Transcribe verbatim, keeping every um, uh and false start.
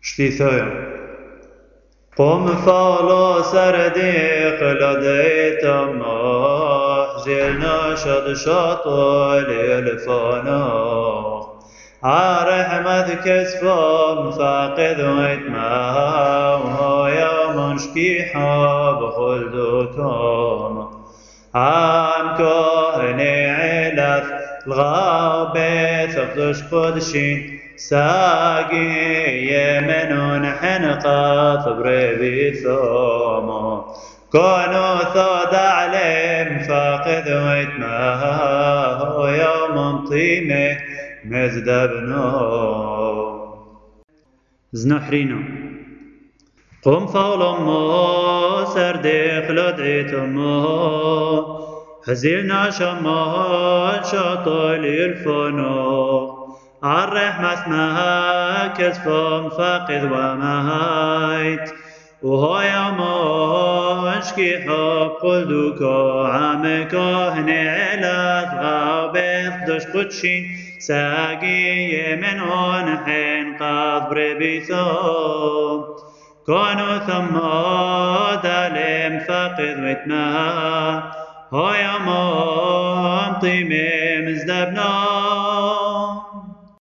شتيثايا قم فالو سرديق لديت ما جيلنا شد شاطل الفانا عرحمة كسفم فاقد ويتما وهو يوم شكيحا بخلد كاما عام كهني علف الغابة ثقدش قدشين ساقي يمنون حنقا فبربي ثوما كونوا ثود عليم فاقد ويتما هو يوم طيمه مزدبنا زنحرينا قم فولما سرديق لدعيتما هزيلنا شما شاطل الفنا عالرحمة ما كسفم فاقد ومهيت وهو يوم اشكي حب قلدك عامك هني علف غابث دش قدشين ساقي من هون حين قد بربيثم كونوا ثم دالم فاقد ويتما هو يوم طيمي مزدبنا